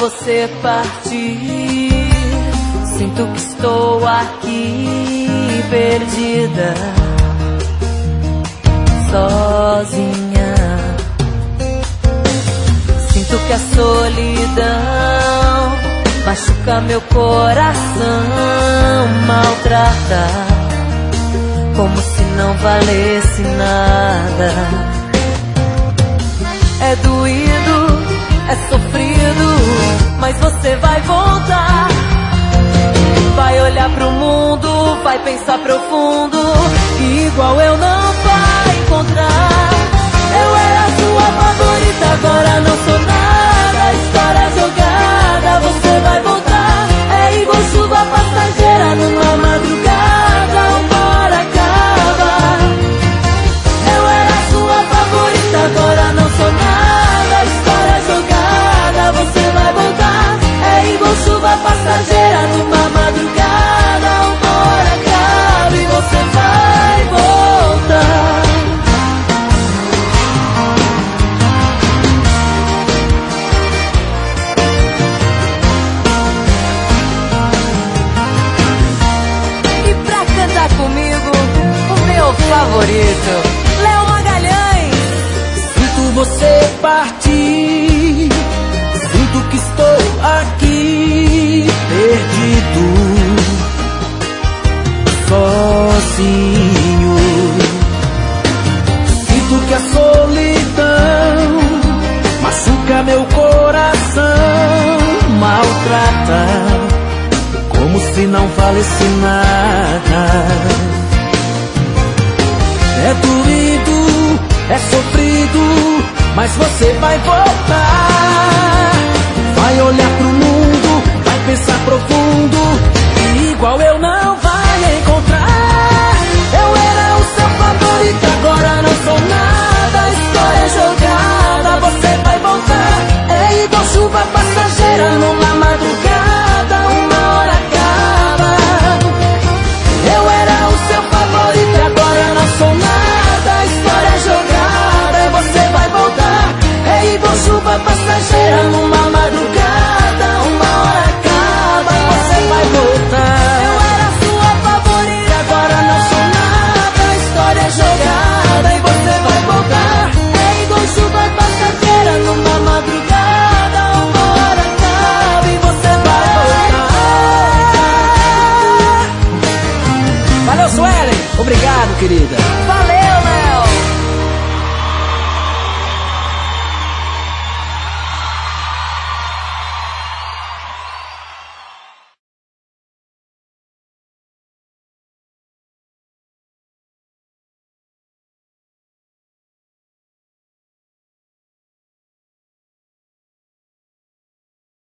você partir, sinto que estou aqui perdida, sozinha. Sinto que a solidão machuca meu coração, maltrata, como se não valesse nada. É doído, é sofrido, mas você vai voltar. Vai olhar pro mundo, vai pensar profundo, igual eu não vai encontrar. Eu era sua favorita, agora não sou nada. História jogada, você vai voltar. É igual chuva passageira numa madrugada, uma hora acaba. Eu era sua favorita, agora não sou nada. História jogada, você vai voltar. É igual chuva passageira numa madrugada, uma hora acaba e você vai voltar. E pra cantar comigo, o meu favorito, Léo Magalhães. Sinto você partir, sinto que estou aqui perdido, sozinho. Sinto que a solidão machuca meu coração, maltrata, como se não valesse nada. É doído, é sofrido, mas você vai voltar. Vai olhar pro mundo, vai pensar profundo,